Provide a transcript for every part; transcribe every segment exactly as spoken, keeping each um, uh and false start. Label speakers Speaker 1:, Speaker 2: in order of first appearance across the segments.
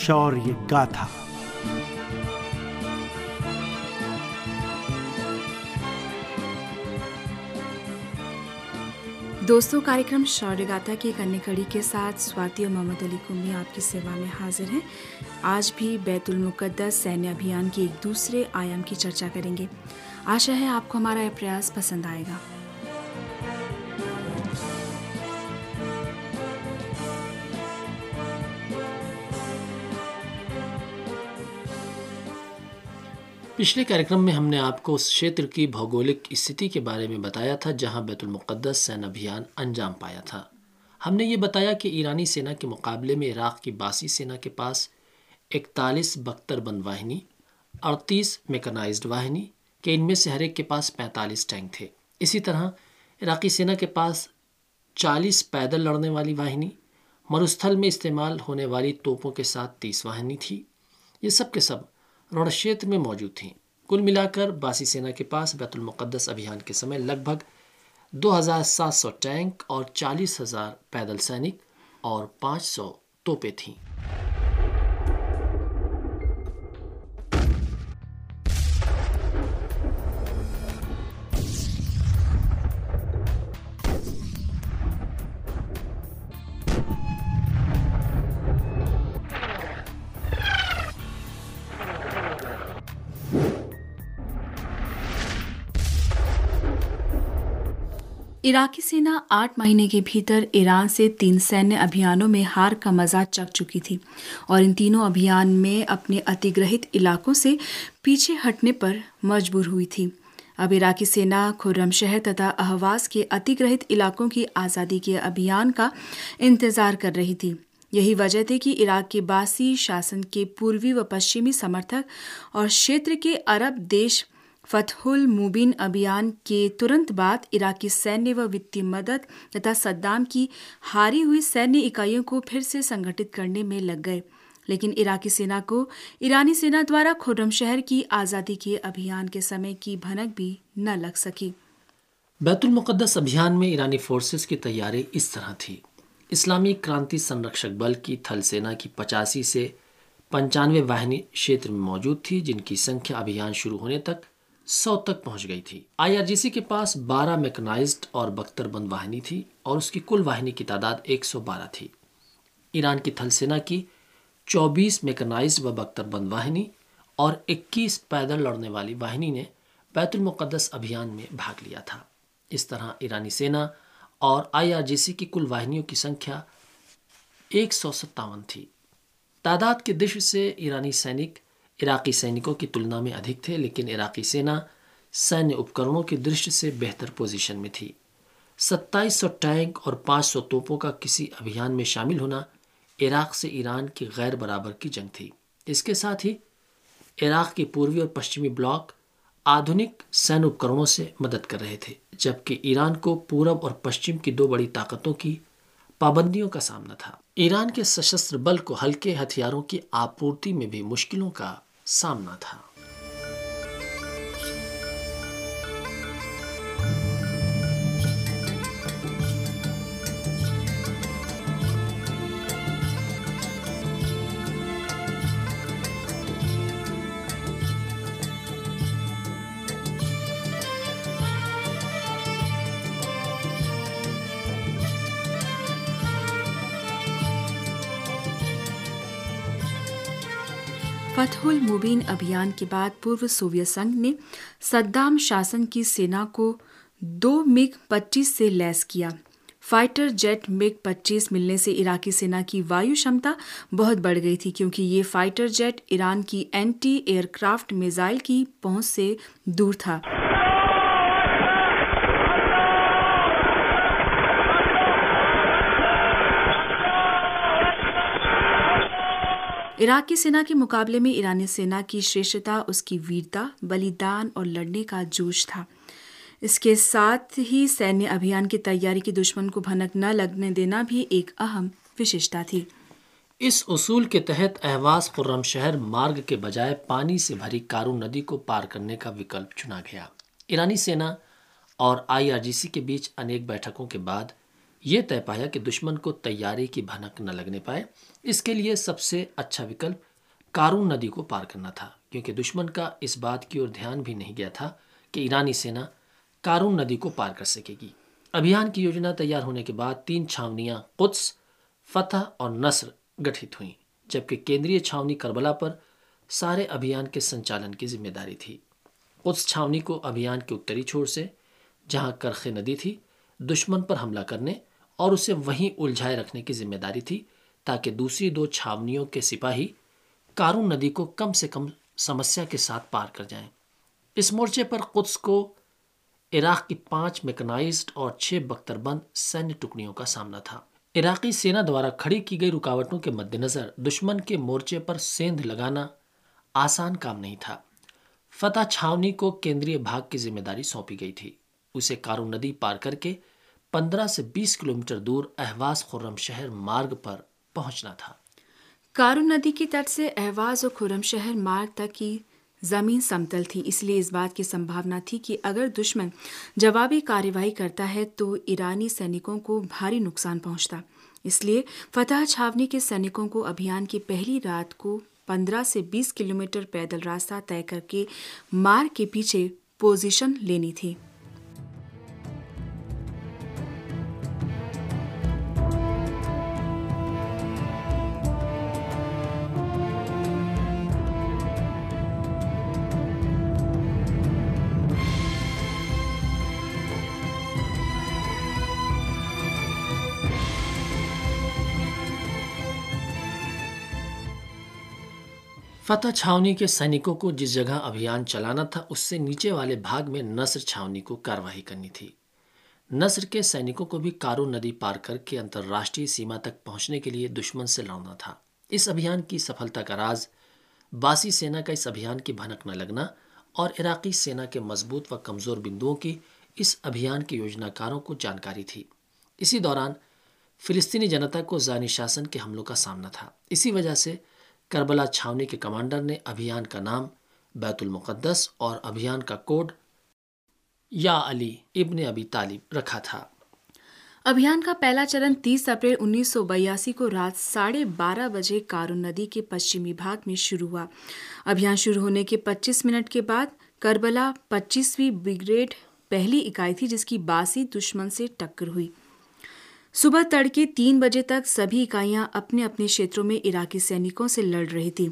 Speaker 1: शौर्य गाथा।
Speaker 2: दोस्तों, कार्यक्रम शौर्य गाथा की एक अन्य कड़ी के साथ स्वाति और मोहम्मद अली कुम्मी आपकी सेवा में हाजिर हैं। आज भी बैतुल मुक़द्दस सैन्य अभियान के एक दूसरे आयाम की चर्चा करेंगे। आशा है आपको हमारा यह प्रयास पसंद आएगा।
Speaker 3: पिछले कार्यक्रम में हमने आपको उस क्षेत्र की भौगोलिक स्थिति के बारे में बताया था जहां बैतुल मुक़द्दस सैन्य अभियान अंजाम पाया था। हमने ये बताया कि ईरानी सेना के मुकाबले में इराक़ की बासी सेना के पास इकतालीस बख्तरबंद वाहिनी, अड़तीस मैकेनाइज्ड वाहिनी के इनमें से हर एक के पास पैंतालीस टैंक थे। इसी तरह इराक़ी सेना के पास चालीस पैदल लड़ने वाली वाहिनी, मरुस्थल में इस्तेमाल होने वाली तोपों के साथ तीस वाहिनी थी। ये सब के सब रण क्षेत्र में मौजूद थीं। कुल मिलाकर बासी सेना के पास बैतुल मुक़द्दस अभियान के समय लगभग दो हज़ार सात सौ टैंक और चालीस हज़ार पैदल सैनिक और पाँच सौ तोपें थीं।
Speaker 2: इराकी सेना आठ महीने के भीतर ईरान से तीन सैन्य अभियानों में हार का मजा चख चुकी थी और इन तीनों अभियान में अपने अधिग्रहित इलाकों से पीछे हटने पर मजबूर हुई थी। अब इराकी सेना खुर्रमशहर तथा अहवाज के अधिग्रहित इलाकों की आज़ादी के अभियान का इंतजार कर रही थी। यही वजह थी कि इराक के बासी शासन के पूर्वी व पश्चिमी समर्थक और क्षेत्र के अरब देश फतहुल मुबीन अभियान के तुरंत बाद इराकी सैन्य व वित्तीय मदद तथा सद्दाम की हारी हुई सैन्य इकाइयों को फिर से संगठित करने में लग गए। लेकिन इराकी सेना को ईरानी सेना द्वारा खुर्रमशहर की आज़ादी के अभियान के समय की भनक भी न लग सकी।
Speaker 3: बैतुल मुक़द्दस अभियान में ईरानी फोर्सेस की तैयारी इस तरह थी। इस्लामी क्रांति संरक्षक बल की थल सेना की पचासी से पंचानवे वाहिनी क्षेत्र में मौजूद थी, जिनकी संख्या अभियान शुरू होने तक सौ तक पहुंच गई थी। आईआरजीसी के पास बारह मैकेनाइज्ड और बख्तरबंद वाहिनी थी और उसकी कुल वाहिनी की तादाद एक सौ बारह थी। ईरान की थल सेना की चौबीस मैकेनाइज्ड व बख्तरबंद वाहिनी और इक्कीस पैदल लड़ने वाली वाहिनी ने बैतुल मुक़द्दस अभियान में भाग लिया था। इस तरह ईरानी सेना और आईआरजीसी की कुल वाहिनियों की संख्या एक सौ सत्तावन थी। तादाद की दृष्टि से ईरानी सैनिक इराकी सैनिकों की तुलना में अधिक थे, लेकिन इराकी सेना सैन्य उपकरणों की दृष्टि से बेहतर पोजीशन में थी। सत्ताईस सौ टैंक और पाँच सौ तोपों का किसी अभियान में शामिल होना इराक से ईरान की गैर बराबर की जंग थी। इसके साथ ही इराक के पूर्वी और पश्चिमी ब्लॉक आधुनिक सैन्य उपकरणों से मदद कर रहे थे, जबकि ईरान को पूरब और पश्चिम की दो बड़ी ताकतों की पाबंदियों का सामना था। ईरान के सशस्त्र बल को हल्के हथियारों की आपूर्ति में भी मुश्किलों का सामना था।
Speaker 2: फतहुल मुबीन अभियान के बाद पूर्व सोवियत संघ ने सद्दाम शासन की सेना को दो मिग पच्चीस से लैस किया। फाइटर जेट मिग पच्चीस मिलने से इराकी सेना की वायु क्षमता बहुत बढ़ गई थी, क्योंकि ये फाइटर जेट ईरान की एंटी एयरक्राफ्ट मिसाइल की पहुंच से दूर था। इराक की सेना के मुकाबले में ईरानी सेना की श्रेष्ठता उसकी वीरता, बलिदान और लड़ने का जोश था। इसके साथ ही सैन्य अभियान की तैयारी की दुश्मन को भनक न लगने देना भी एक अहम विशेषता थी।
Speaker 3: इस उसूल के तहत अहवाज खुर्रमशहर मार्ग के बजाय पानी से भरी कारून नदी को पार करने का विकल्प चुना गया। ईरानी सेना और आईआरजीसी के बीच अनेक बैठकों के बाद ये तय पाया कि दुश्मन को तैयारी की भनक न लगने पाए। इसके लिए सबसे अच्छा विकल्प कारून नदी को पार करना था, क्योंकि दुश्मन का इस बात की ओर ध्यान भी नहीं गया था कि ईरानी सेना कारून नदी को पार कर सकेगी। अभियान की योजना तैयार होने के बाद तीन छावनियां कुद्स, फतह और नस्र गठित हुईं, जबकि केंद्रीय छावनी करबला पर सारे अभियान के संचालन की जिम्मेदारी थी। कुद्स छावनी को अभियान के उत्तरी छोर से, जहां करखे नदी थी, दुश्मन पर हमला करने और उसे वहीं उलझाए रखने की जिम्मेदारी थी, ताकि दूसरी दो छावनियों के सिपाही कारून नदी को कम से कम समस्या के साथ पार कर जाएं। इस मोर्चे पर कुद्स को इराक की पांच मैकेनाइज्ड और छह बख्तरबंद सैन्य टुकड़ियों का सामना था। इराकी सेना द्वारा खड़ी की गई रुकावटों के मद्देनजर दुश्मन के मोर्चे पर सेंध लगाना आसान काम नहीं था। फतह छावनी को केंद्रीय भाग की जिम्मेदारी सौंपी गई थी। उसे कारून नदी पार करके पंद्रह से बीस किलोमीटर दूर अहवाज खुर्रमशहर मार्ग पर पहुंचना था।
Speaker 2: कारून नदी की तट से अहवाज और खुर्रमशहर मार्ग तक की जमीन समतल थी, इसलिए इस बात की संभावना थी कि अगर दुश्मन जवाबी कार्रवाई करता है तो ईरानी सैनिकों को भारी नुकसान पहुंचता। इसलिए फतह छावनी के सैनिकों को अभियान की पहली रात को पंद्रह से बीस किलोमीटर पैदल रास्ता तय करके मार्ग के पीछे पोजीशन लेनी थी।
Speaker 3: फतह छावनी के सैनिकों को जिस जगह अभियान चलाना था उससे नीचे वाले भाग में नस्र छावनी को कार्यवाही करनी थी। नस्र के सैनिकों को भी कारून नदी पार करके अंतर्राष्ट्रीय सीमा तक पहुंचने के लिए दुश्मन से लड़ना था। इस अभियान की सफलता का राज बासी सेना का इस अभियान की भनक न लगना और इराकी सेना के मजबूत व कमजोर बिंदुओं की इस अभियान के योजनाकारों को जानकारी थी। इसी दौरान फिलिस्तीनी जनता को जानी शासन के हमलों का सामना था। इसी वजह से करबला छावनी के कमांडर ने अभियान का नाम बैतुल मुकद्दस और अभियान का कोड या अली इब्ने अबी तालिब रखा था।
Speaker 2: अभियान का पहला चरण तीस अप्रैल उन्नीस सौ बयासी को रात साढ़े बारह बजे कारून नदी के पश्चिमी भाग में शुरू हुआ। अभियान शुरू होने के पच्चीस मिनट के बाद करबला पच्चीसवीं ब्रिगेड पहली इकाई थी जिसकी बासी दुश्मन से टक्कर हुई। सुबह तड़के तीन बजे तक सभी इकाइयां अपने अपने क्षेत्रों में इराकी सैनिकों से लड़ रही थी।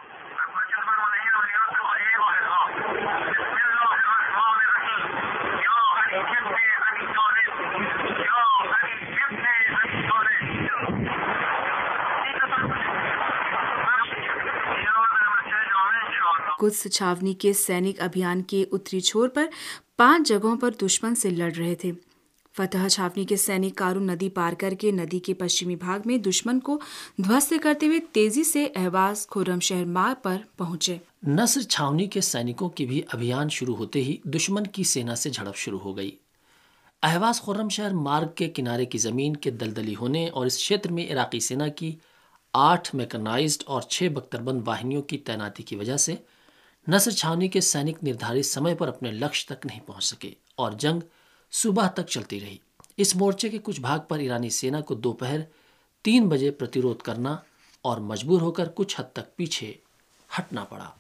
Speaker 2: कुद्स छावनी के सैनिक अभियान के उत्तरी छोर पर पांच जगहों पर दुश्मन से लड़ रहे थे। फतह छावनी के सैनिक कारून नदी पार करके नदी के पश्चिमी भाग में दुश्मन को ध्वस्त करते हुए तेजी से अहवाज खुर्रमशहर मार्ग पर पहुंचे।
Speaker 3: नस्र छावनी के सैनिकों की भी अभियान शुरू होते ही दुश्मन की सेना से झड़प शुरू हो गई। अहवाज खुर्रमशहर मार्ग के किनारे की जमीन के दलदली होने और इस क्षेत्र में इराकी सेना की आठ मैकेनाइज्ड और छह बख्तरबंद वाहिनियों की तैनाती की वजह से नस्र छावनी के सैनिक निर्धारित समय पर अपने लक्ष्य तक नहीं पहुंच सके और जंग सुबह तक चलती रही। इस मोर्चे के कुछ भाग पर ईरानी सेना को दोपहर तीन बजे प्रतिरोध करना और मजबूर होकर कुछ हद तक पीछे हटना पड़ा।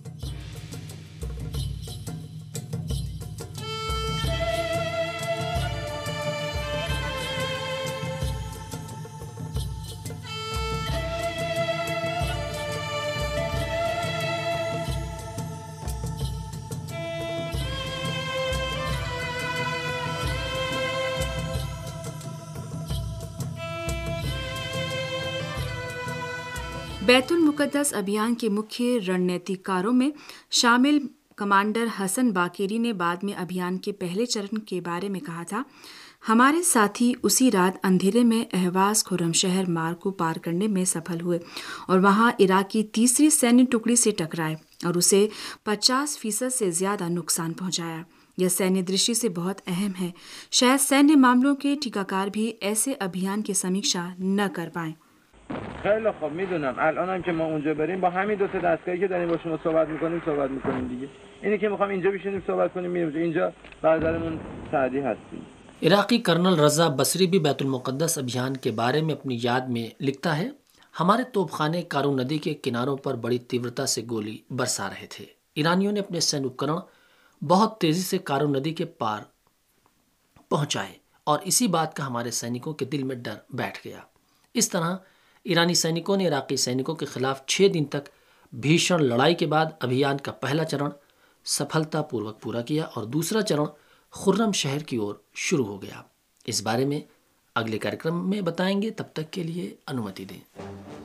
Speaker 2: बैतुल मुकद्दस अभियान के मुख्य रणनीतिकारों में शामिल कमांडर हसन बाकेरी ने बाद में अभियान के पहले चरण के बारे में कहा था, हमारे साथी उसी रात अंधेरे में अहवाज खुर्रमशहर मार्ग को पार करने में सफल हुए और वहां इराक की तीसरी सैन्य टुकड़ी से टकराए और उसे पचास फीसद से ज्यादा नुकसान पहुंचाया। यह सैन्य दृष्टि से बहुत अहम है। शायद सैन्य मामलों के टीकाकार भी ऐसे अभियान की समीक्षा न कर पाए।
Speaker 1: خیلی خوب میدونم الانم که ما اونجا بریم با همین دو تا دستگاهی که داریم با شما صحبت میکنیم صحبت میکنیم دیگه. اینی که میخوام اینجا بشینیم صحبت کنیم میریم اینجا برادرمون سعدی هستیم.
Speaker 3: इराकी कर्नल रज़ा बसरी भी बैतुल मुक़द्दस अभियान के बारे में अपनी याद में लिखता है, हमारे तोपखाने कारून नदी के किनारों पर बड़ी तीव्रता से गोली बरसा रहे थे। ईरानियों ने अपने सैन्य उपकरण बहुत तेजी से कारून नदी के पार पहुंचाए और इसी बात का हमारे सैनिकों के दिल में डर बैठ गया। इस तरह ईरानी सैनिकों ने इराकी सैनिकों के खिलाफ छः दिन तक भीषण लड़ाई के बाद अभियान का पहला चरण सफलतापूर्वक पूरा किया और दूसरा चरण खुर्रम शहर की ओर शुरू हो गया। इस बारे में अगले कार्यक्रम में बताएंगे। तब तक के लिए अनुमति दें।